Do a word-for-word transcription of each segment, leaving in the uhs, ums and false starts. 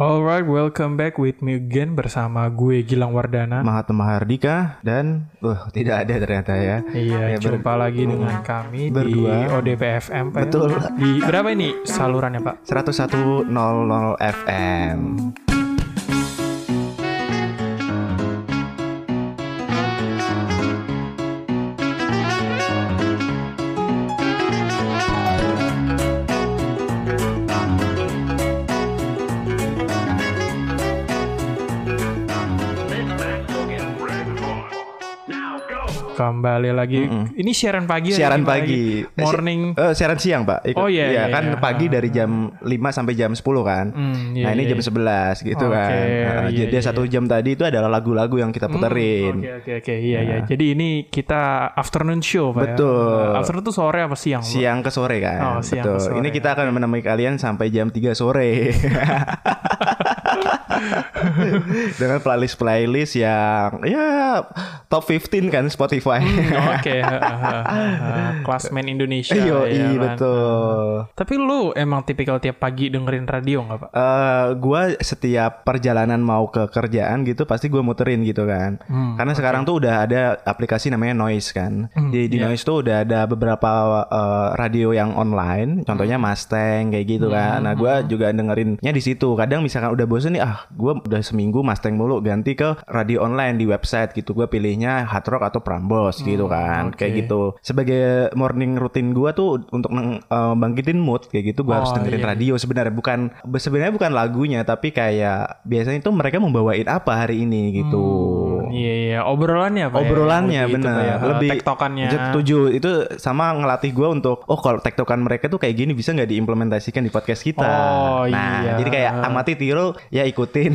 Alright, welcome back with me again bersama gue Gilang Wardana, Mahatma Mahardika, dan uh tidak ada ternyata ya. Iya, ya, jumpa ber- lagi dengan kami berdua. di O D P F M. Pak, Betul. ya? Di berapa ini salurannya, Pak? seratus satu nol F M. Kembali lagi. Mm-mm. Ini siaran pagi. Siaran pagi. Morning. Eh, siaran siang, Pak. Ikut, oh iya, iya, kan iya. pagi dari jam lima sampai jam sepuluh kan. Mm, iya, nah, ini iya. jam sebelas gitu okay, kan. Nah, iya, jadi iya. satu jam tadi itu adalah lagu-lagu yang kita puterin. Oke, oke, oke. Iya, iya. Jadi ini kita afternoon show, Pak. Betul. Ya? Afternoon itu sore apa siang, Pak? Siang ke sore kan. Oh, siang Betul. ke sore. Ini kita akan menemui kalian sampai jam tiga sore. Dengan playlist-playlist yang ya top lima belas kan Spotify. Hmm, Oke, okay. Klasmen Indonesia. Yo, ya, iya kan? betul. Tapi lu emang tipikal tiap pagi dengerin radio nggak, Pak? Uh, gue setiap perjalanan mau ke kerjaan gitu pasti gue muterin gitu kan. Hmm, Karena okay. sekarang tuh udah ada aplikasi namanya Noise kan. Hmm, di di yeah. Noise tuh udah ada beberapa uh, radio yang online. Contohnya Mustang kayak gitu hmm, kan. Nah gue hmm. juga dengerinnya di situ. Kadang misalkan udah bosen nih, ah gue udah seminggu Mustang mulu, ganti ke radio online di website gitu. Gue pilihnya Hard Rock atau Prambors hmm, gitu kan. Okay. Kayak gitu. Sebagai morning routine gue tuh untuk uh, bangkitin mood kayak gitu gue oh, harus dengerin iya. radio. Sebenarnya bukan sebenarnya bukan lagunya, tapi kayak biasanya itu mereka membawain apa hari ini gitu. Hmm, iya iya, obrolannya Pak. Obrolannya ya? benar. Ya? Lebih tektokannya. Setuju. Itu sama ngelatih gue untuk oh kalau tektokan mereka tuh kayak gini bisa nggak diimplementasikan di podcast kita. Oh, nah, iya. jadi kayak amati tiru ya ikutin.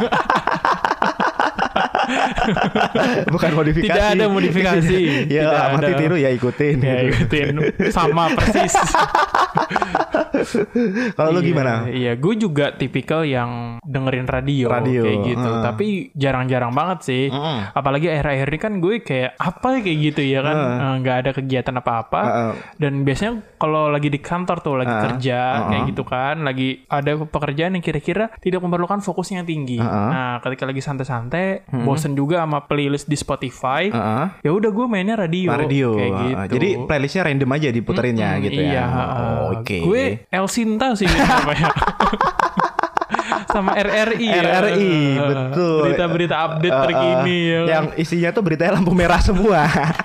Bukan modifikasi. Tidak ada modifikasi. Ya Tidak amati ada. tiru ya ikutin. Ya ikutin. Sama persis. Kalau lu iya, gimana? Iya, gue juga tipikal yang dengerin radio, radio. kayak gitu. Uh. Tapi jarang-jarang banget sih. Uh. Apalagi akhir-akhir ini kan gue kayak apa kayak gitu ya kan. Uh. Nggak ada kegiatan apa-apa. Uh. Dan biasanya kalau lagi di kantor tuh lagi uh. kerja uh. kayak gitu kan, lagi ada pekerjaan yang kira-kira tidak memerlukan fokus yang tinggi. Uh. Nah, ketika lagi santai-santai, uh. bosen juga sama playlist di Spotify. Uh. Ya udah gue mainnya radio. Radio. Kayak uh. gitu. Jadi playlistnya random aja diputerinnya hmm, gitu iya, ya. Uh. Oh, oke. Okay. Gue El Sinta sih apa ya. Sama R R I R R I ya. Betul. Berita-berita update uh, terkini uh, ya. Yang isinya tuh beritanya lampu merah semua.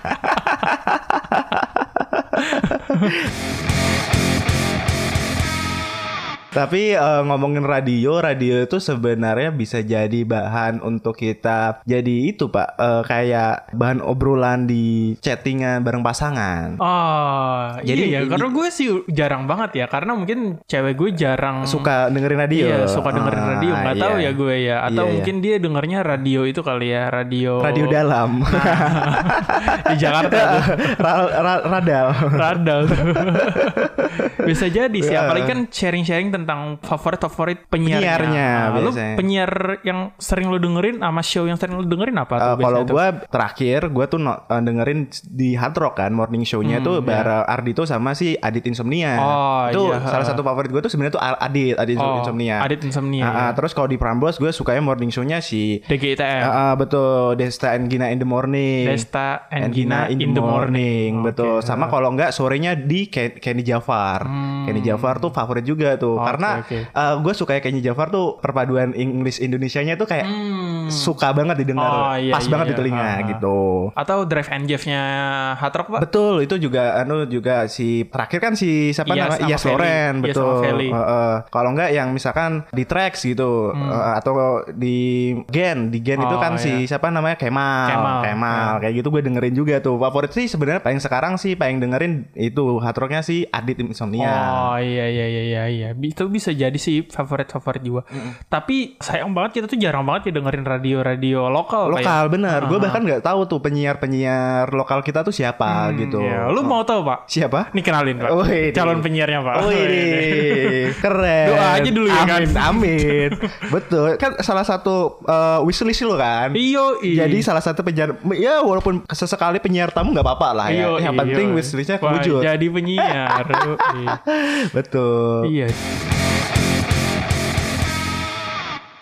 Tapi uh, ngomongin radio, radio itu sebenarnya bisa jadi bahan untuk kita jadi itu Pak, uh, kayak bahan obrolan di chattingan bareng pasangan. Oh, jadi iya ya, karena gue sih jarang banget ya, karena mungkin cewek gue jarang suka dengerin radio. Iya, suka dengerin ah, radio, nggak iya. tahu ya gue ya, atau iya, mungkin iya. dia dengernya radio itu kali ya, radio. Radio dalam. Nah, di Jakarta tuh. Ra- ra- radal. Radal. Bisa jadi sih, apalagi kan sharing-sharing tentang favorit-favorit penyiarnya. Penyiarnya nah, lu penyiar yang sering lu dengerin sama show yang sering lu dengerin apa tuh? Uh, kalau gue terakhir gue tuh no, uh, dengerin di Hard Rock kan morning show-nya hmm, tuh bareng yeah. Ardito sama si Adit Insomnia. Oh, itu iya. salah satu favorit gue tuh sebenarnya tuh Adit, Adit oh, Insomnia. Adit Insomnia. Uh, uh, terus kalau di Prambors gue sukanya morning show-nya si D G I T M. Uh, uh, betul, Desta and Gina in the morning. Desta and, and Gina, Gina in, in the morning. morning. Betul. Okay. Sama kalau enggak sorenya di Ken- Kenny Jafar. Hmm. Kenny Jafar tuh favorit juga tuh. Okay, karena okay. Uh, gue suka Kenny Jafar tuh perpaduan English Indonesianya tuh kayak hmm. suka banget didengar. Oh, iya, pas iya, banget iya. di telinga uh, gitu. Atau Drive and Jeff-nya Hard Rock Pak? Betul, itu juga anu juga si terakhir kan si siapa Iyas namanya Iyas Loren, betul. Uh, uh, kalau enggak yang misalkan di Trax gitu hmm. uh, atau di Gen, di Gen oh, itu kan iya. si siapa namanya Kemal, Kemal, Kemal. Ya. Kayak gitu gue dengerin juga tuh. Favorit sih sebenarnya paling sekarang sih paling dengerin itu Hard Rock-nya si Adit Insomnia. Oh iya iya iya iya iya. Itu bisa jadi sih favorit-favorit juga. Mm. Tapi sayang banget kita tuh jarang banget ya dengerin radio-radio lokal. Lokal bener. Uh-huh. Gue bahkan nggak tahu tuh penyiar-penyiar lokal kita tuh siapa hmm, gitu. Iya. Lu oh. mau tahu Pak? Siapa? Nih kenalin Pak. Oh, calon penyiarnya Pak. Oh ini keren. Doa aja dulu ya kan. Amin amin. Betul. Kan salah satu uh, wishlist lo kan. Iyo. Jadi salah satu penyiar. Ya walaupun sesekali penyiar tamu nggak apa-apa lah ya. Iyo, Yang iyo. penting wishlistnya kewujud. Jadi penyiar. Betul. Iya.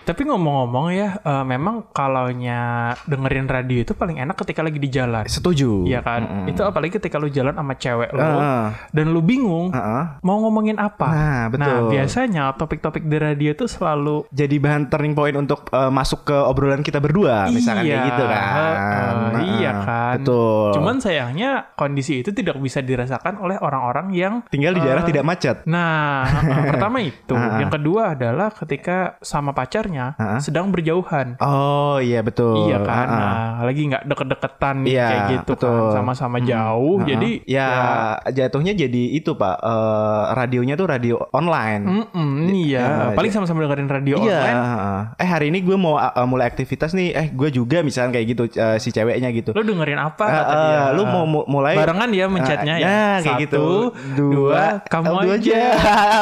Tapi ngomong-ngomong ya, uh, memang kalaunya dengerin radio itu paling enak ketika lagi di jalan. Setuju. Iya kan? Mm-hmm. Itu apalagi ketika lu jalan sama cewek lu uh. dan lu bingung uh-uh. mau ngomongin apa. Nah, betul. Nah, biasanya topik-topik di radio itu selalu jadi bahan turning point untuk uh, masuk ke obrolan kita berdua, misalkan iya, kayak gitu kan. Uh, uh, uh, iya kan. Betul. Cuman sayangnya kondisi itu tidak bisa dirasakan oleh orang-orang yang tinggal di daerah uh, tidak macet. Nah, uh, pertama itu. Uh-uh. Yang kedua adalah ketika sama pacarnya uh-uh. sedang berjauhan. Oh iya betul. Iya kan. Uh-uh. Nah, lagi nggak deket-deketan nih iya, kayak gitu betul. Kan, sama-sama hmm. jauh. Uh-uh. Jadi ya, ya jatuhnya jadi itu Pak. Uh, radionya tuh radio online. Mm-mm, iya. Uh, Paling sama-sama dengerin radio iya. online. Eh hari ini gue mau uh, mulai aktivitas nih. Eh gue juga misalnya kayak gitu uh, si ceweknya gitu. Lu dengerin apa? Uh, kata dia. Uh, lu mau mu- mulai barengan ya menchatnya uh, ya. Ya kayak Satu, gitu. Dua, dua kamu, kamu aja. aja.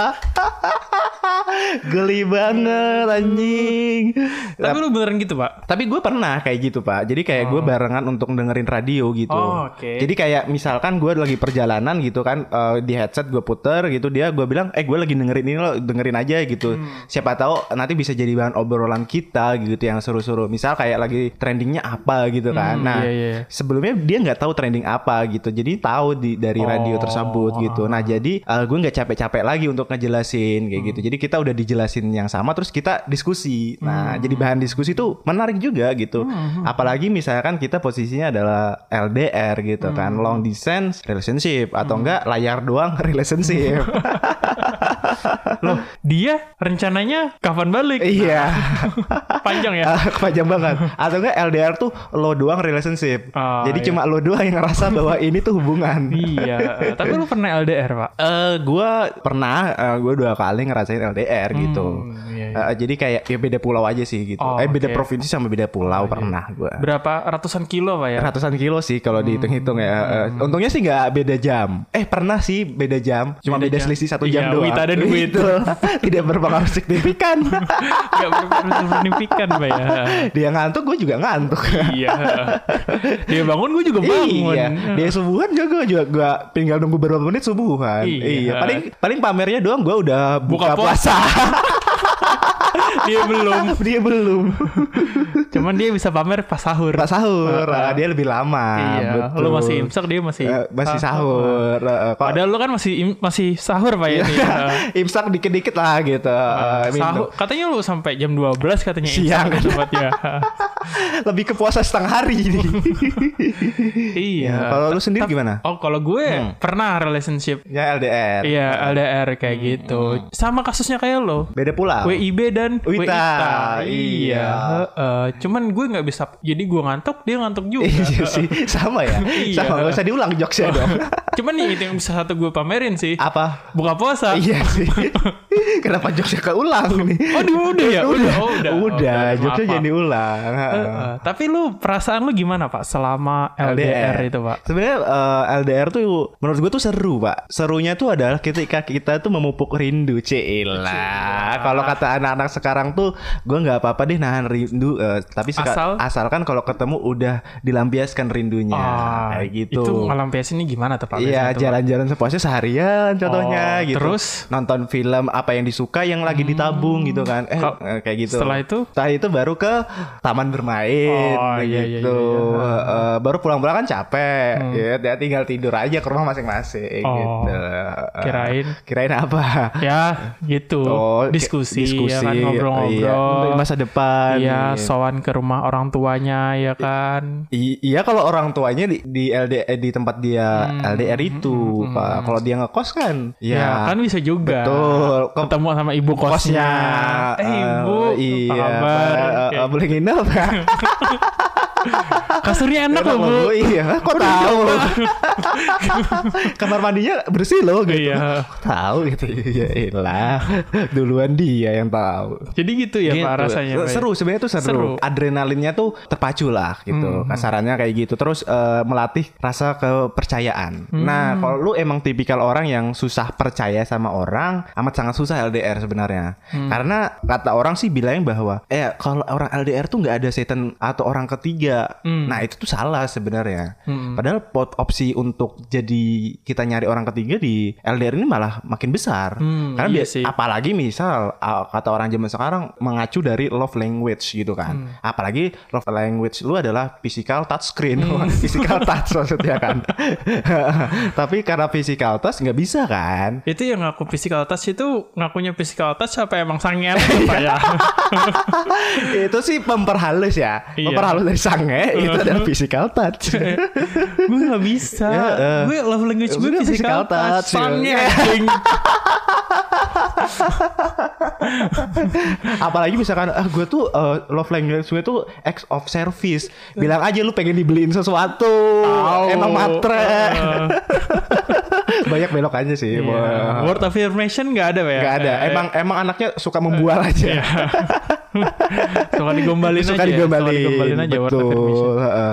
Geli banget anjing. Tapi lu beneran gitu Pak? Tapi gue pernah kayak gitu Pak. Jadi kayak oh. gue barengan untuk dengerin radio gitu. Oh, okay. Jadi kayak misalkan gue lagi perjalanan gitu kan, uh, di headset gue puter gitu, dia gue bilang eh gue lagi dengerin ini lo dengerin aja gitu. Hmm. Siapa tahu nanti bisa jadi bahan obrolan kita gitu yang seru-seru. Misal kayak lagi trendingnya apa gitu kan. Hmm, nah iya, iya. sebelumnya dia nggak tahu trending apa gitu. Jadi tahu di dari radio oh. tersebut gitu. Nah jadi uh, gue nggak capek-capek lagi untuk ngejelasin kayak hmm. gitu. Jadi kita udah dijelasin yang sama terus kita diskusi. Nah hmm. jadi bahan diskusi itu menarik juga gitu. Hmm. Apalagi misalkan kita posisinya adalah L D R gitu hmm. kan, long distance relationship atau hmm. enggak layar doang relationship. Loh, dia rencananya kapan balik? Iya. Panjang ya? Panjang banget. Atau enggak L D R tuh lo doang relationship. Oh, jadi iya. cuma lo doang yang ngerasa bahwa ini tuh hubungan. Iya. Tapi lu pernah L D R, Pak? Eh, uh, gue pernah. Uh, gue dua kali ngerasain L D R hmm, gitu. Iya, iya. Uh, jadi kayak ya beda pulau aja sih gitu. Oh, eh beda okay. provinsi sama beda pulau oh, pernah iya. gue. Berapa ratusan kilo, Pak ya? Ratusan kilo sih kalau hmm. dihitung-hitung ya. Uh, untungnya sih nggak beda jam. Eh pernah sih beda jam. Cuma beda, beda selisih satu jam iya, doang. Wita dan duit. Tidak berpengaruh signifikan. Tidak berpengaruh signifikan, Pak ya. Dia ngantuk, gue juga ngantuk. Iya. Dia bangun, gue juga bangun. Iya. Dia subuhan juga, gue juga gue tinggal nunggu beberapa menit subuhan. Iya. iya. Paling paling pamernya doang gue udah buka, buka puasa. Dia belum. Dia belum. Cuman dia bisa pamer pas sahur. Pas sahur. Uh, uh. Dia lebih lama. Iya. Betul. Lu masih imsak, dia masih uh, masih sahur. Uh, Padahal lu kan masih im- masih sahur Pak ya. Imsak dikit-dikit lah gitu. Uh, sahur. Katanya lu sampai jam dua belas katanya siang imsak tempatnya. Lebih ke puasa setengah hari ini. Iya. Ya, kalau lu sendiri gimana? Oh, kalau gue hmm. pernah relationship. Ya L D R. Iya, L D R kayak hmm. gitu. Sama kasusnya kayak lo. Beda pula. W I B dan Wita. Wita. Iya. Uh, cuman gue nggak bisa. Jadi gue ngantuk, dia ngantuk juga. Iya sih. Sama ya. Iya. Sama. Gak usah diulang jokesnya dong. Cuman nih itu yang bisa satu gue pamerin sih. Apa? Buka puasa. Iya sih. Kenapa jokesnya keulang nih? Oh, udah ya. Udah. Oh, udah. Udah. Oh, jokesnya jadi diulang. Uh, uh, tapi lu perasaan lu gimana Pak selama L D R, L D R itu Pak? Sebenarnya uh, L D R tuh menurut gue tuh seru Pak. Serunya tuh adalah ketika kita tuh memupuk rindu. Cila. Kalau kata anak-anak sekarang tuh gue nggak apa-apa deh nahan rindu. Uh, tapi seka- Asal? asalkan kalau ketemu udah dilampiaskan rindunya. Oh, kayak gitu. Itu ngelampiasinnya gimana tuh Pak? Iya jalan-jalan sepuasnya seharian contohnya oh, gitu. Terus nonton film apa yang disuka yang lagi hmm. ditabung gitu kan. Eh Kalo, kayak gitu. Setelah itu? Setelah itu baru ke taman bermain oh, gitu. Iya, iya, iya, iya. Uh, baru pulang-pulang kan capek. Hmm. Gitu. Ya tinggal tidur aja ke rumah masing-masing oh, gitu. Uh, kirain kirain apa? Ya gitu. Oh, diskusi, diskusi ya kan ngobrol-ngobrol. Iya, masa depan. Iya, sowan ke rumah orang tuanya ya kan. I- iya kalau orang tuanya di, di L D R di tempat dia hmm. L D R itu, hmm. Pak. Kalau dia ngekos kan, ya, ya kan bisa juga. Betul. Ketemu sama ibu kosnya. kosnya. Eh ibu, uh, iya, apa kabar? Uh, uh, boleh nginep. Kasurnya enak loh Bu. Iya, kok tahu? Kamar mandinya bersih loh gitu. Iya. Tahu gitu. Ya elah. Duluan dia yang tahu. Jadi gitu ya gitu. Pak rasanya. Seru sebenarnya tuh seru. seru. Adrenalinnya tuh terpacu lah gitu. Hmm. Kasarannya kayak gitu. Terus uh, melatih rasa kepercayaan. Hmm. Nah, kalau lu emang tipikal orang yang susah percaya sama orang, amat sangat susah L D R sebenarnya. Hmm. Karena kata orang sih bilang bahwa eh kalau orang L D R tuh nggak ada setan atau orang ketiga dia. Hmm. Nah itu tuh salah sebenarnya. Hmm. Padahal pot opsi untuk jadi kita nyari orang ketiga di L D R ini malah makin besar. Hmm, Karena iya biasa, apalagi misal kata orang zaman sekarang mengacu dari love language gitu kan. Hmm. Apalagi love language lu adalah physical touchscreen, hmm. physical touch maksudnya kan. Tapi karena physical touch nggak bisa kan? Itu yang ngaku physical touch itu ngakunya physical touch apa emang sangean apa ya? Itu sih memperhalus ya, iya. memperhalus dari sange itu adalah physical touch. Gue nggak bisa, ya, uh, gue love language gue physical, physical touch, sange. Apalagi misalkan ah gue tuh uh, love language gue tuh acts of service. Bilang aja lu pengen dibeliin sesuatu, oh, emang matre. Uh. Banyak belok aja sih. Yeah. Word of affirmation nggak ada ya? Nggak ada. Emang emang anaknya suka membual aja. Suka digombalin suka aja. Digombalin. Suka digombalin aja. Betul. Word of affirmation. Uh-uh.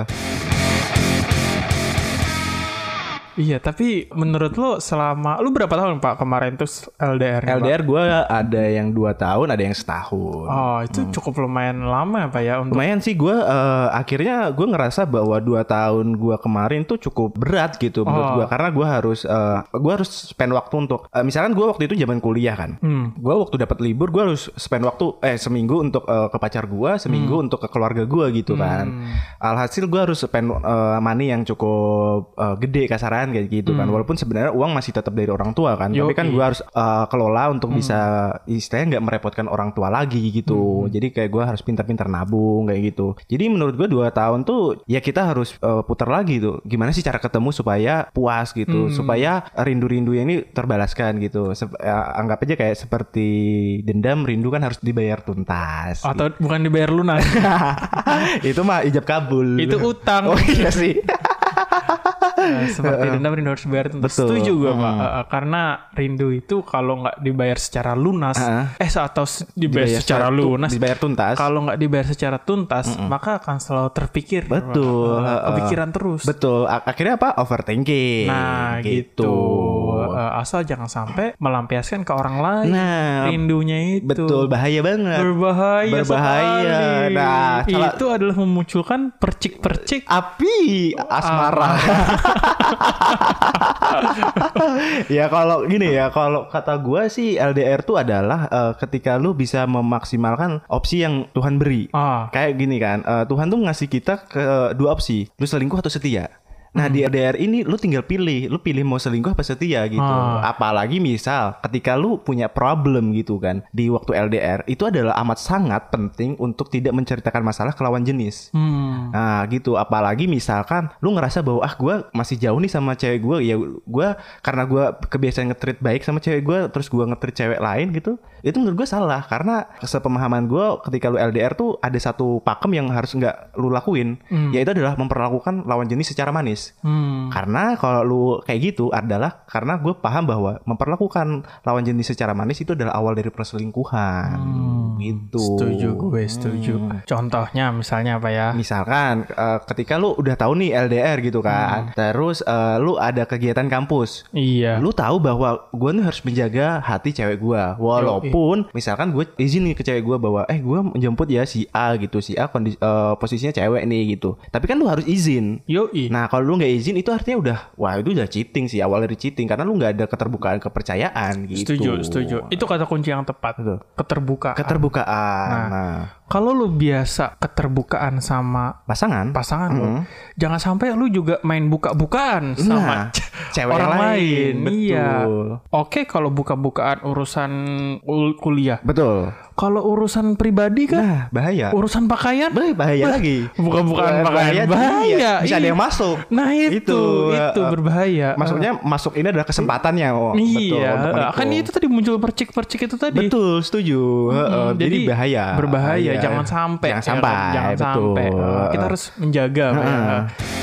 Iya, tapi menurut lo selama lu berapa tahun Pak kemarin tuh L D R-nya? L D R gue ada yang dua tahun, ada yang setahun. Oh, itu hmm. cukup lumayan lama ya Pak ya? Untuk... Lumayan sih, gue uh, akhirnya gue ngerasa bahwa dua tahun gue kemarin tuh cukup berat gitu menurut oh. gue, karena gue harus uh, gue harus spend waktu untuk, uh, misalkan gue waktu itu zaman kuliah kan, hmm. gue waktu dapat libur gue harus spend waktu eh seminggu untuk uh, ke pacar gue, seminggu hmm. untuk ke keluarga gue gitu hmm. kan. Alhasil gue harus spend uh, money yang cukup uh, gede kasaran kayak gitu hmm. kan, walaupun sebenarnya uang masih tetap dari orang tua kan. Yo, tapi kan gue harus uh, kelola untuk hmm. bisa istilahnya nggak merepotkan orang tua lagi gitu. hmm. Jadi kayak gue harus pintar-pintar nabung kayak gitu. Jadi menurut gue dua tahun tuh ya kita harus uh, putar lagi tuh gimana sih cara ketemu supaya puas gitu, hmm. supaya rindu-rindunya ini terbalaskan gitu. Sep- uh, anggap aja kayak seperti dendam, rindu kan harus dibayar tuntas atau gitu. Bukan dibayar lunas. Itu mah ijab kabul. Itu utang. Oh iya sih. Uh, seperti dendam rindu harus dibayar tuntas. Setuju gue hmm. Pak, uh, karena rindu itu kalau nggak dibayar secara lunas, uh, eh atau dibayar, dibayar secara lunas, dibayar tuntas. Kalau nggak dibayar secara tuntas, uh-uh. maka akan selalu terpikir. Betul. Uh, kepikiran terus. Betul. Akhirnya apa? Overthinking. Nah, gitu. gitu. Uh, asal jangan sampai melampiaskan ke orang lain. Nah, rindunya itu. Betul. Bahaya banget. Berbahaya. Berbahaya. Sekali. Nah, salah... itu adalah memunculkan percik-percik api asmara. Ya kalau gini ya, kalau kata gue sih L D R tuh adalah uh, ketika lu bisa memaksimalkan opsi yang Tuhan beri. Ah. Kayak gini kan, uh, Tuhan tuh ngasih kita ke uh, dua opsi, lu selingkuh atau setia. Nah hmm. di L D R ini lu tinggal pilih, lu pilih mau selingkuh apa setia gitu. Ah. Apalagi misal ketika lu punya problem gitu kan di waktu L D R, itu adalah amat sangat penting untuk tidak menceritakan masalah ke lawan jenis. Hmm. Nah gitu, apalagi misalkan lu ngerasa bahwa ah gue masih jauh nih sama cewek gue, ya gue karena gue kebiasaan nge-treat baik sama cewek gue, terus gue nge-treat cewek lain gitu, itu menurut gue salah. Karena sepemahaman gue ketika lu L D R tuh ada satu pakem yang harus nggak lu lakuin, hmm. yaitu adalah memperlakukan lawan jenis secara manis. Hmm. Karena kalau lu kayak gitu adalah karena gue paham bahwa memperlakukan lawan jenis secara manis itu adalah awal dari perselingkuhan. Hmm. Gitu. Setuju gue, setuju. Hmm. Contohnya misalnya apa ya? Misalkan uh, ketika lu udah tahu nih L D R gitu kan, hmm. terus uh, lu ada kegiatan kampus. Iya. Lu tahu bahwa gue nih harus menjaga hati cewek gue, walaupun Yo, misalkan gue izin nih ke cewek gue bahwa eh gue menjemput ya si A gitu, si A kondisi, uh, posisinya cewek nih gitu. Tapi kan lu harus izin. Yoi. Nah kalau lu nggak izin itu artinya udah wah itu udah cheating sih, awal dari cheating karena lu nggak ada keterbukaan kepercayaan gitu. Setuju, setuju. Itu kata kunci yang tepat. Betul. Keterbukaan. Keterbukaan. Nah, nah. Kalau lu biasa keterbukaan sama pasangan, pasangan mm-hmm. lu, jangan sampai lu juga main buka-bukaan sama nah, cewek orang lain. lain. Betul. Iya. Oke, kalau buka-bukaan urusan kuliah. Betul. Kalau urusan pribadi kan nah, bahaya. Urusan pakaian bahaya, bahaya bah- lagi. Bukan-bukan pakaian bahaya. bahaya. Bisa ada yang masuk. Nah, itu itu, itu uh, berbahaya. Maksudnya uh. masuk ini adalah kesempatannya. Oh, iya. Betul. Kan itu tadi muncul percik-percik itu tadi. Betul, setuju. Hmm, uh, jadi, jadi bahaya. Berbahaya, bahaya. Jangan sampai. Jangan sampai. Ya, jangan betul. sampai. Uh, kita harus menjaga. Uh. Ya.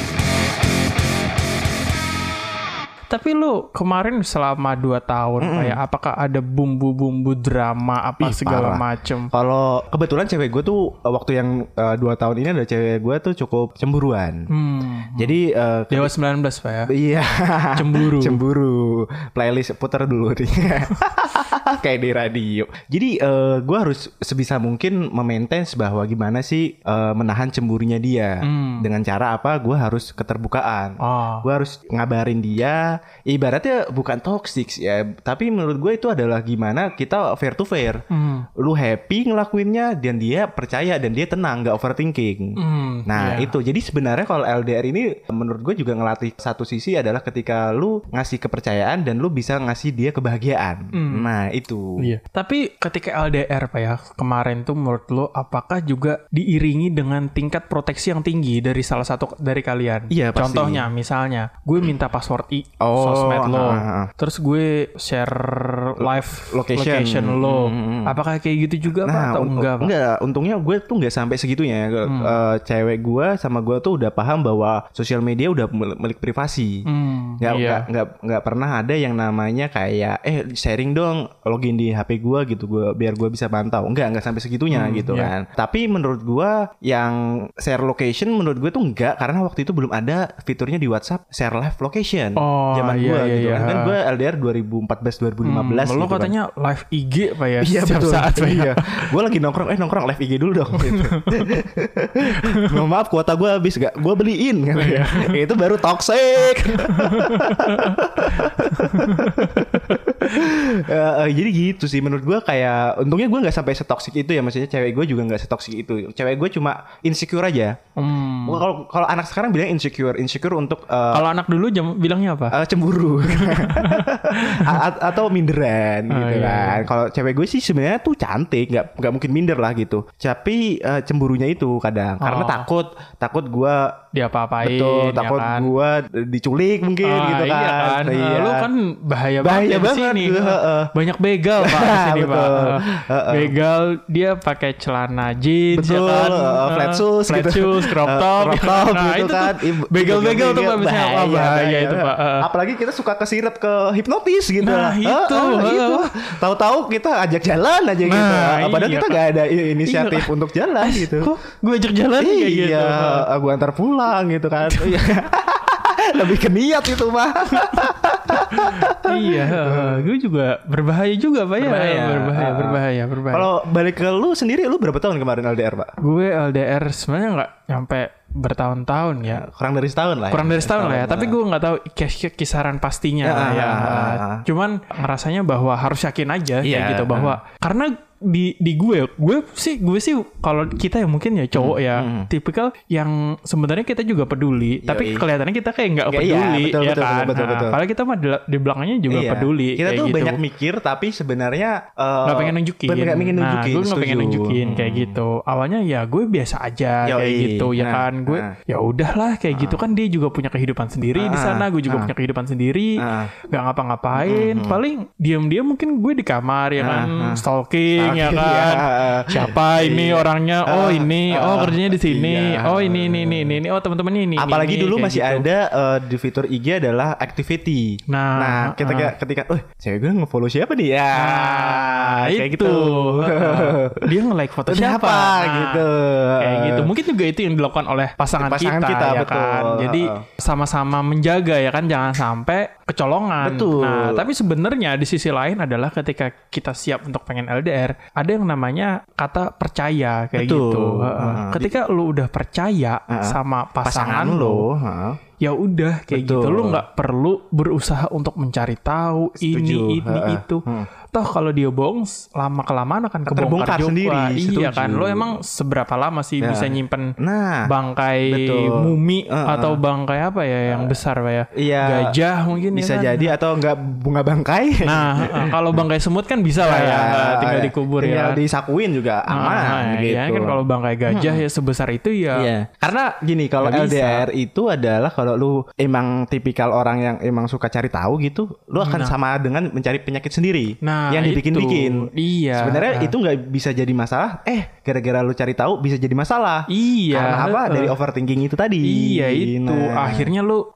Tapi lu kemarin selama dua tahun mm-hmm. kayak apakah ada bumbu-bumbu drama apa Ih, segala macem? Kalau kebetulan cewek gue tuh waktu yang uh, dua tahun ini ada cewek gue tuh cukup cemburuan. Hmm. Jadi uh, Dewa sembilan belas Pak ya? Iya. Cemburu. Cemburu. Playlist putar dulu nih. Kayak di radio. Jadi uh, gue harus sebisa mungkin memaintain bahwa gimana sih uh, menahan cemburunya dia. Hmm. Dengan cara apa? Gue harus keterbukaan. Oh. Gue harus ngabarin dia. Ibaratnya bukan toxic ya, tapi menurut gue itu adalah gimana kita fair to fair. Hmm. Lu happy ngelakuinnya dan dia percaya dan dia tenang, nggak overthinking. Hmm. Nah yeah. itu. Jadi sebenarnya kalau L D R ini menurut gue juga ngelatih satu sisi adalah ketika lu ngasih kepercayaan dan lu bisa ngasih dia kebahagiaan. Hmm. Nah itu. Iya. Tapi ketika L D R Pak ya kemarin tuh menurut lo apakah juga diiringi dengan tingkat proteksi yang tinggi dari salah satu dari kalian? Iya pasti. Contohnya misalnya gue minta password i oh, sosmed lo, uh, uh. terus gue share live location, location lo. Hmm. Apakah kayak gitu juga nah, Pak atau un- enggak Pak? Enggak. Untungnya gue tuh nggak sampai segitunya. Hmm. Uh, cewek gue sama gue tuh udah paham bahwa sosial media udah milik privasi. Hmm, nggak, iya. nggak nggak nggak pernah ada yang namanya kayak eh sharing dong login di H P gue gitu gue biar gue bisa pantau. Enggak nggak sampai segitunya hmm, gitu iya. kan. Tapi menurut gue yang share location menurut gue tuh enggak karena waktu itu belum ada fiturnya di WhatsApp share live location. Oh, zaman iya, gue iya, gitu iya. kan. Kan gue L D R dua ribu empat belas dua ribu lima belas hmm, gitu. Lo katanya kan. live I G Pak ya. Iya setiap betul. saat Pak iya. Gue lagi nongkrong eh nongkrong live I G dulu dong. Gitu. Mohon maaf kuota gue habis gak gue beliin kan ya. Itu baru toxic. uh, uh, jadi gitu sih menurut gue kayak untungnya gue nggak sampai setoksik itu ya maksudnya cewek gue juga nggak setoksik itu cewek gue cuma insecure aja. Hmm. Kalau kalau anak sekarang bilang insecure insecure untuk uh, kalau anak dulu jam bilangnya apa? Uh, cemburu A- atau minderan oh, gitu iya, kan. iya. Kalau cewek gue sih sebenarnya tuh cantik nggak nggak mungkin minder lah gitu. Tapi uh, cemburunya itu kadang oh. karena takut takut gue diapa-apain. Betul, takut ya kan? gue diculik mungkin ah, gitu kan. Iya kan. Iya. Lu kan bahaya, bahaya banget, banget sini. Uh, uh. Banyak begal Pak di sini Pak. Uh, uh, uh. Begal dia pakai celana jeans betul, ya kan. Uh, flat shoes flat gitu. shoes, crop top. Uh, crop top nah, gitu itu kan. Begal-begal tuh Pak misalnya bahaya, bahaya, bahaya itu Pak. Uh. Apalagi kita suka kesirep ke hipnotis gitu. Nah, itu. Uh, uh, itu. Tahu-tahu kita ajak jalan aja nah, gitu. Uh, padahal iya, kita enggak ada inisiatif iya, untuk jalan eh, gitu. Kok gue ajak jalan iya, kayak gitu. Iya, uh, gue antar pulang gitu kan. Lebih ke niat itu mah. Iya, uh, gue juga berbahaya juga Pak ya. Berbahaya, berbahaya, uh, berbahaya, berbahaya. Kalau balik ke lu sendiri, lu berapa tahun kemarin L D R Pak? Gue L D R sebenarnya nggak nyampe bertahun-tahun ya. Kurang dari setahun lah. Kurang ya. dari setahun lah ya. Tapi gue nggak tahu kisaran pastinya ya. ya. Uh, Cuman ngerasanya bahwa harus yakin aja yeah. kayak gitu bahwa uh. karena di di gue gue sih gue sih kalau kita yang mungkin ya cowok hmm, ya hmm. tipikal yang sebenarnya kita juga peduli Yoi. Tapi kelihatannya kita kayak nggak peduli iya, betul, ya betul, kan betul, betul, betul. Padahal kita mah di, di belakangnya juga iya. peduli kita tuh gitu. Banyak mikir tapi sebenarnya nggak uh, pengen nunjukin nggak pengen nunjukin nah gue nggak pengen nunjukin hmm. kayak gitu awalnya ya gue biasa aja Yoi. Kayak gitu ya nah, kan gue nah. ya udahlah kayak nah. gitu kan dia juga punya kehidupan sendiri nah. di sana gue juga nah. punya kehidupan sendiri nggak nah. ngapa-ngapain hmm. paling diam-diam mungkin gue di kamar ya kan nah. stalking ya kan siapa ini iya. orangnya oh ini uh, oh kerjanya di sini iya. oh ini ini ini ini oh teman-teman ini apalagi ini, dulu masih gitu. ada uh, di fitur I G adalah activity nah, nah ketika uh. ketika oh cewek gue nge-follow siapa nih ya nah, kayak itu. gitu uh, dia nge-like foto siapa nah, gitu kayak gitu mungkin juga itu yang dilakukan oleh pasangan, pasangan kita, kita ya betul. Kan jadi sama-sama menjaga ya kan jangan sampai kecolongan betul. Nah tapi sebenarnya di sisi lain adalah ketika kita siap untuk pengen L D R ada yang namanya kata percaya kayak Betul. Gitu. Uh, uh. Ketika lu udah percaya uh, sama pasangan, pasangan lo, uh. ya udah kayak Betul. Gitu. Lu nggak perlu berusaha untuk mencari tahu Setuju. Ini ini uh, itu. Uh. Toh kalau dia bohong lama kelamaan akan kebongkar juga. Sendiri, iya kan. Lo emang seberapa lama sih ya. Bisa nyimpen nah, bangkai betul. Mumi uh, uh. atau bangkai apa ya yang uh, besar Pak ya? Iya. Gajah mungkin bisa ya kan? Jadi atau enggak bunga bangkai. Nah, uh, kalau bangkai semut kan bisa lah ya, ya tinggal dikubur tinggal ya. disakuin juga aman uh, gitu. Ya kan kalau bangkai gajah hmm. ya sebesar itu ya. Iya. Karena gini kalau L D R bisa. Itu adalah kalau lu emang tipikal orang yang emang suka cari tahu gitu, lu akan nah. sama dengan mencari penyakit sendiri. Nah, yang dibikin-bikin. Iya. Sebenarnya nah. itu nggak bisa jadi masalah. Eh, gara-gara lu cari tahu bisa jadi masalah. Iya. Karena apa? Dari overthinking itu tadi. Iya itu. Nah. Akhirnya lu ah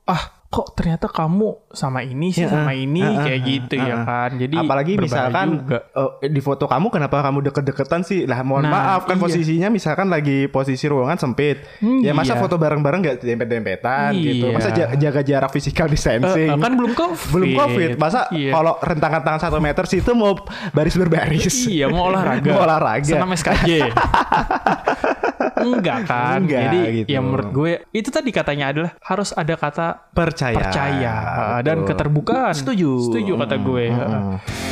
kok ternyata kamu sama ini sih, sama ini uh, kayak gitu uh, uh, ya kan. Jadi apalagi misalkan uh, di foto kamu kenapa kamu deket-deketan sih? Lah mohon nah, maaf kan iya. posisinya misalkan lagi posisi ruangan sempit. Hmm, ya masa iya. foto bareng-bareng gak dempet-dempetan iya. gitu. Masa jaga jarak physical distancing. Uh, uh, kan belum covid. Belum covid. Masa iya. kalau rentangan tangan satu meter situ mau baris berbaris. Iya, mau olahraga. Mau olahraga. Senam S K J. Enggak kan. Enggak, jadi gitu. ya menurut gue itu tadi katanya adalah harus ada kata percaya, percaya dan keterbukaan. Setuju. Setuju kata gue. Hmm.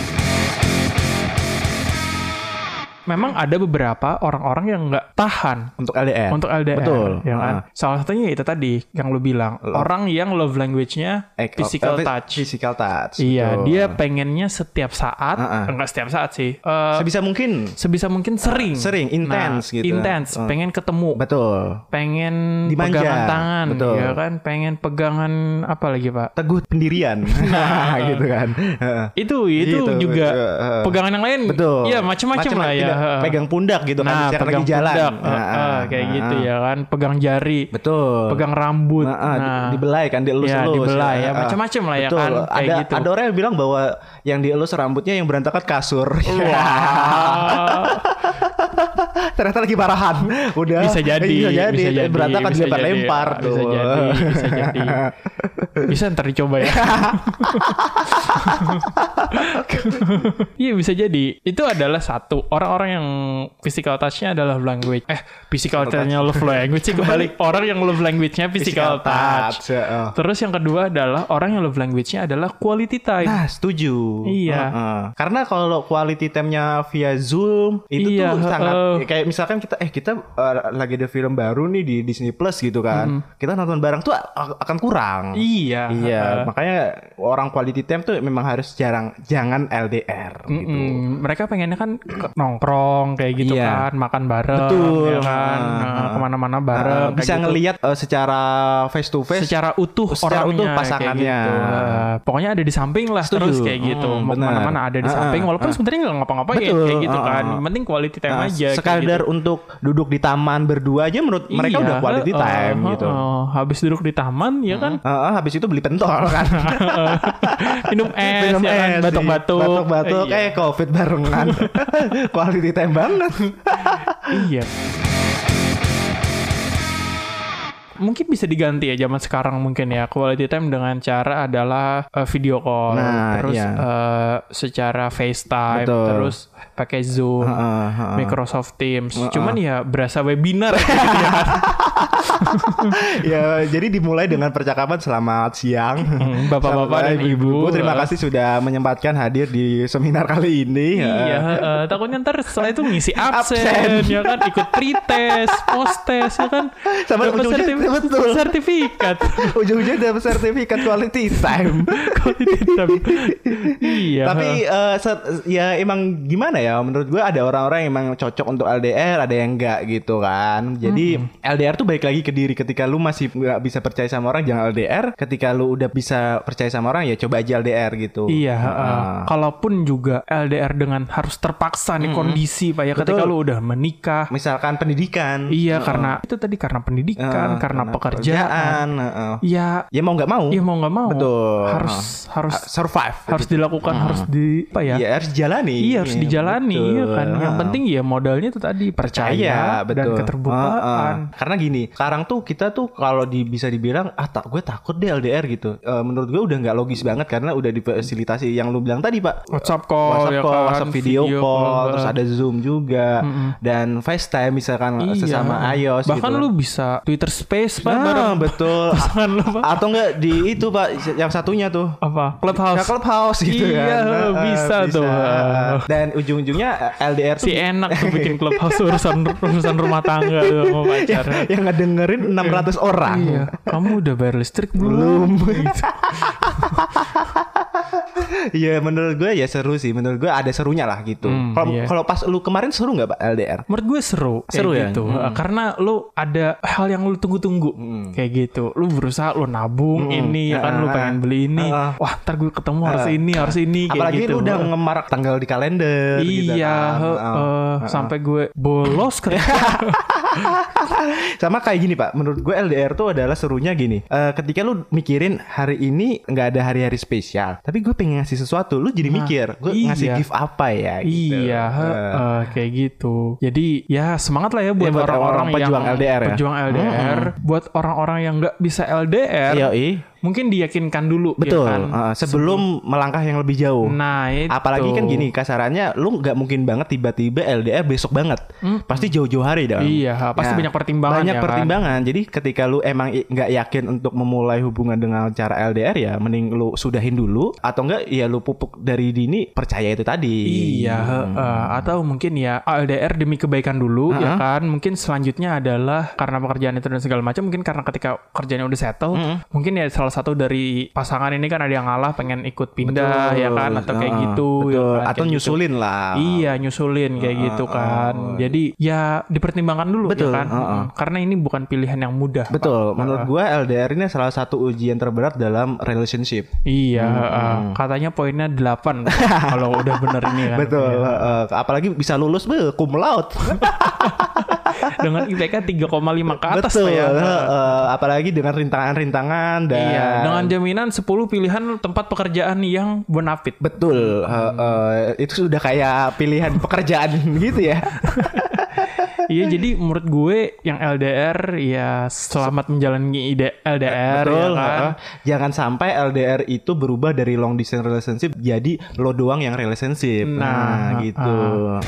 Memang ada beberapa orang-orang yang nggak tahan untuk L D R. Untuk L D R. Betul. Ya kan? Uh. Salah satunya itu tadi yang lu bilang. Love. Orang yang love language-nya eh, physical uh, touch. Physical touch. Iya, betul. Dia pengennya setiap saat, uh-uh. enggak setiap saat sih. Uh, sebisa mungkin. Sebisa mungkin sering. Uh, sering, intens nah, gitu. Intens, uh. pengen ketemu. Betul. Pengen dimanja. Pegangan tangan. Betul. Ya kan? Pengen pegangan apa lagi, Pak? Teguh pendirian. Nah, gitu kan. Uh. Itu, itu gitu. juga uh. pegangan yang lain. Betul. Iya, macam-macam lah ya. Pegang pundak gitu nah, kan, pegang lagi jalan. Pundak, nah, uh, uh, kayak uh, gitu ya kan, pegang jari. Betul. Pegang rambut. Nah, uh, nah. dibelai kan, dielus-elus. Ya, dibelai ya, uh, macam-macam lah ya betul. kan. Kayak ada gitu. ada orang yang bilang bahwa yang dielus rambutnya yang berantakan kasur. Wah. Ternyata lagi parahan. Udah. Bisa jadi. Bisa jadi. Bisa jadi berantakan dilempar-lempar tuh. Bisa jadi. Bisa jadi. Bisa ntar dicoba ya. Iya bisa jadi. Itu adalah satu. Orang-orang yang physical touch-nya adalah language. Eh, physical touch-nya love language sih kebalik. Orang yang love language-nya physical, physical touch. touch. Uh. Terus yang kedua adalah orang yang love language-nya adalah quality time. Nah, setuju. Iya. Uh, uh. Karena kalau quality time-nya via Zoom itu iya, tuh sangat uh. kayak misalkan kita eh kita uh, lagi ada film baru nih di Disney Plus gitu kan. Mm. Kita nonton bareng tuh akan kurang. Iya. Iya, uh. makanya orang quality time tuh memang harus jarang jangan L D R Mm-mm. gitu. Mereka pengennya kan nongkrong kayak gitu iya. kan, makan bareng. Betul. Ya kan, uh, kemana-mana bareng. Uh, bisa gitu. ngelihat uh, secara face to face, secara utuh, secara orangnya, utuh pasangannya. Gitu. Uh, pokoknya ada di samping lah. Setuju. Terus kayak gitu. Hmm, Mau kemana-mana ada di samping, uh, walaupun uh, sebenarnya nggak ngapa-ngapain kayak gitu kan. Uh, Penting quality time uh, aja. Sekadar gitu. Untuk duduk di taman berdua aja menurut iya, mereka udah quality uh, time uh, gitu. Uh, habis duduk di taman ya kan. Uh, uh, habis itu beli pentol kan. Minum es, minum ya es kan? Batuk-batuk. Batuk-batuk iya. kayak COVID barengan. Quality time banget. Iya. Mungkin bisa diganti ya zaman sekarang mungkin ya quality time dengan cara adalah uh, video call, nah, terus iya. uh, secara FaceTime, betul. Terus pakai Zoom, uh, uh, uh, Microsoft Teams. Uh, uh. Cuman ya berasa webinar gitu ya. Ya, jadi dimulai dengan percakapan selamat siang. Hmm, Bapak-bapak dan Ibu. Terima kasih sudah menyempatkan hadir di seminar kali ini. Iya, uh, takutnya ntar setelah itu ngisi absen, absen. Ya kan, ikut pretest, post-test ya kan. Sama ujung-ujungnya betul. Sertifikat. Ujung-ujungnya dapat sertifikat quality time. Quality time. Iya. Tapi uh, ya emang gimana ya? Menurut gue ada orang-orang yang emang cocok untuk L D R, ada yang enggak gitu kan. Jadi hmm. L D R tuh balik lagi ke diri. Ketika lu masih nggak bisa percaya sama orang, jangan L D R. Ketika lu udah bisa percaya sama orang, ya coba aja L D R gitu. Iya. Uh, uh. Kalaupun juga L D R dengan harus terpaksa nih hmm. kondisi, Pak ya. Ketika Betul. Lu udah menikah, misalkan pendidikan. Iya, uh. karena itu tadi karena pendidikan, uh, karena, karena pekerjaan. Uh, uh. Ya. Ya mau nggak mau. Ya mau nggak mau. Betul. Harus uh. harus survive. Harus dilakukan, uh. harus di apa ya? Iya, harus dijalani. Iya, harus dijalani ya kan. Yang uh. penting ya modalnya itu tadi percaya, percaya betul. Dan keterbukaan. Uh, uh. Karena gini, sekarang tuh kita tuh kalau di, bisa dibilang ah tak gue takut deh L D R gitu. Uh, menurut gue udah nggak logis banget karena udah difasilitasi yang lu bilang tadi Pak. WhatsApp call, WhatsApp, ya call, kan? WhatsApp video, video call, call, terus ada Zoom juga mm-hmm. dan FaceTime misalkan iya. sesama iOS. Bahkan gitu. Lu bisa Twitter Space Pak. Nah, bareng betul. Pasangan lu Pak. Atau enggak di itu Pak yang satunya tuh apa? Clubhouse. Ya, Clubhouse gitu iya, kan. Iya uh, bisa, bisa tuh. Dan ujung-ujungnya L D R si tuh enak tuh bikin Clubhouse urusan urusan rumah tangga tuh sama pacar. yang, yang ngedengerin enam ratus orang. Iya. Kamu udah bayar listrik belum? Gitu. Iya menurut gue ya seru sih. Menurut gue ada serunya lah gitu. Kalau hmm, yeah. pas lu kemarin seru nggak Pak L D R? Menurut gue seru. Seru ya? Gitu. Hmm. Karena lu ada hal yang lu tunggu-tunggu hmm. kayak gitu. Lu berusaha lu nabung hmm. ini ya kan uh, lu pengen beli ini. Uh, Wah ntar gue ketemu uh, harus ini harus ini kayak apalagi gitu. Lu udah ngemarak tanggal di kalender. Iya. Gitu kan. uh, uh, uh, sampai gue bolos kerja. Sama kayak gini Pak, menurut gue L D R tuh adalah serunya gini. Uh, ketika lu mikirin hari ini nggak ada hari-hari spesial, tapi gue pengen ngasih sesuatu, lu jadi nah, mikir, gue iya. ngasih gift apa ya? Gitu. Iya, uh. Uh, kayak gitu. Jadi ya semangat lah ya buat ya, orang-orang yang pejuang L D R ya. Pejuang L D R, hmm. buat orang-orang yang nggak bisa L D R. Yoi. Mungkin diyakinkan dulu. Betul, ya kan? uh, sebelum melangkah yang lebih jauh. Nah itu. Apalagi kan gini, kasarannya lu gak mungkin banget tiba-tiba L D R besok banget. Hmm. Pasti jauh-jauh hari dong. Iya, pasti nah, banyak pertimbangan. Banyak ya pertimbangan. Kan? Jadi ketika lu emang gak yakin untuk memulai hubungan dengan cara L D R ya, mending lu sudahin dulu. Atau enggak ya lu pupuk dari dini, percaya itu tadi. Iya, hmm. uh, atau mungkin ya L D R demi kebaikan dulu, uh-huh. ya kan. Mungkin selanjutnya adalah karena pekerjaan itu dan segala macam. Mungkin karena ketika kerjanya udah settle, uh-huh. mungkin ya salah satu dari pasangan ini kan ada yang ngalah pengen ikut pindah, betul, ya kan, atau kayak uh, gitu betul. Ya kan? Atau kayak nyusulin gitu. lah. Iya, nyusulin kayak uh, gitu kan. Uh, Jadi ya dipertimbangkan dulu, betul, ya kan. Uh, uh. Karena ini bukan pilihan yang mudah. Betul. Pak. Menurut gue L D R ini salah satu ujian terberat dalam relationship. Iya, hmm. uh, katanya poinnya delapan kalau udah bener ini kan. Betul. Ya. Uh, apalagi bisa lulus be cum laude. Dengan I P K tiga koma lima ke atas. Betul, ya. Uh, apalagi dengan rintangan-rintangan dan iya, dengan jaminan sepuluh pilihan tempat pekerjaan yang bonafit. Betul. Uh, uh, itu sudah kayak pilihan pekerjaan gitu ya. Iya, jadi menurut gue yang L D R ya selamat menjalani L D R. Betul, ya kan? uh, jangan sampai L D R itu berubah dari long distance relationship jadi lo doang yang relationship. Nah, nah gitu. Uh.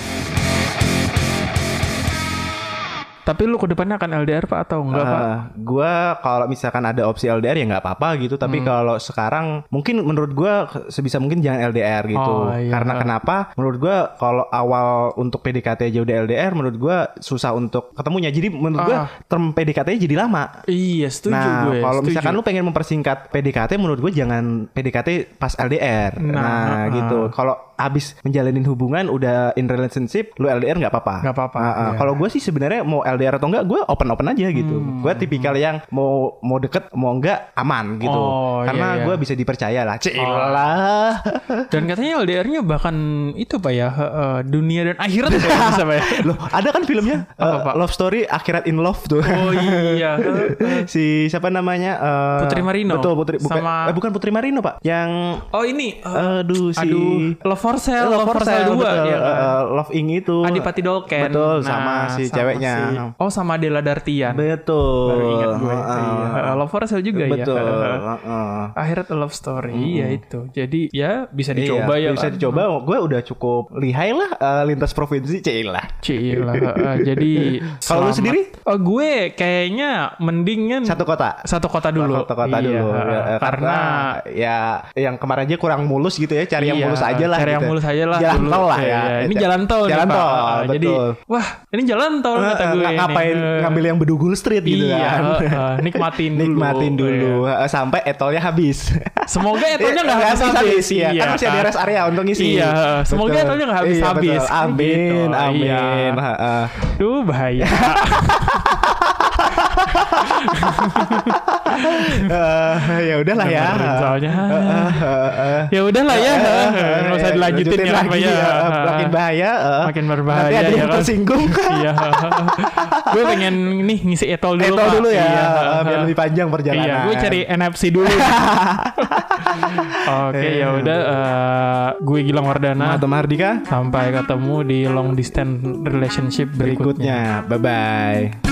Tapi lu ke depannya akan L D R Pak atau enggak uh, Pak? Gue kalau misalkan ada opsi L D R ya nggak apa-apa gitu. Tapi hmm. kalau sekarang mungkin menurut gue sebisa mungkin jangan L D R gitu. Oh, iya. Karena kenapa? Menurut gue kalau awal untuk P D K T aja udah L D R, menurut gue susah untuk ketemunya. Jadi menurut gue uh. term P D K T jadi lama. Iya, setuju nah, gue. Nah kalau setuju. misalkan lu pengen mempersingkat P D K T, menurut gue jangan P D K T pas L D R. Nah, nah uh. gitu. Kalau abis menjalanin hubungan udah in relationship, lu L D R nggak apa-apa. Nggak apa-apa. Nah, iya. Kalau gue sih sebenarnya mau L D R atau enggak, gue open-open aja gitu. Hmm. Gue tipikal yang mau mau deket mau enggak aman gitu. Oh, karena iya, iya. gue bisa dipercaya lah. Cilah. Oh. Dan katanya L D R-nya bahkan itu Pak ya, uh, dunia dan akhirat ya bisa Pak ya. Loh, ada kan filmnya uh, apa, Love Story Akhirat in Love tuh. Oh iya. Si siapa namanya? Uh, Putri Marino. Betul, Putri bukan sama... eh, bukan Putri Marino, Pak. Yang oh ini uh, aduh si aduh, Love for Sale, Love, Love for Sale dua ya kan? uh, Love Ing itu. Adipati Dolken. Betul, nah, sama si sama ceweknya. Si... Oh, sama Della Dartian. Betul. Baru ingat gue. Uh, uh, Love for Sale juga betul. ya. Betul. Uh, uh. Akhirat Love Story. Hmm. Iya itu. Jadi ya bisa iya, dicoba ya. Bisa kan? dicoba. Gue udah cukup lihai lah uh, lintas provinsi, cilah. Cilah. Uh, jadi kalau lu sendiri? Oh, gue kayaknya mendingan satu kota. Satu kota dulu. Satu kota iya, dulu. Uh, ya, karena, karena ya yang kemarin aja kurang mulus gitu ya. Cari iya, yang mulus aja lah. Cari gitu. yang mulus aja lah. Jalan dulu. tol lah ya. ya. Ini jalan tol. Jalan nih, tol. Pak. Betul. Jadi wah ini jalan tol uh, kata gue. Ngapain ini. ngambil yang Bedugul Street gitu iya, kan. Uh, uh, nikmatin dulu. Nikmatin dulu. Iya. Sampai etolnya habis. Semoga etolnya nggak habis, habis, habis ya. Iya, kan masih ada rest area untuk ngisi. Iya. Semoga betul. Etolnya nggak habis-habis. Iya, amin, gitu. Amin. Iya. Duh bahaya. uh, ya udahlah ya. Soalnya. Uh, uh, uh, ya udahlah ya. Nggak usah dilanjutin ya, lagi ya. Uh, makin bahaya. Uh, makin berbahaya. Nanti ada ya yang kan? tersinggung. Iya. Gue pengen nih ngisi etol dulu. Etol Pak. dulu ya. Iya. Uh, biar lebih panjang perjalanan. Iya. Gue cari N F C dulu. Oke okay, ya udah. Uh, gue Gilang Wardana. Atau Mardika. Sampai ketemu di long distance relationship berikutnya. berikutnya. Bye bye.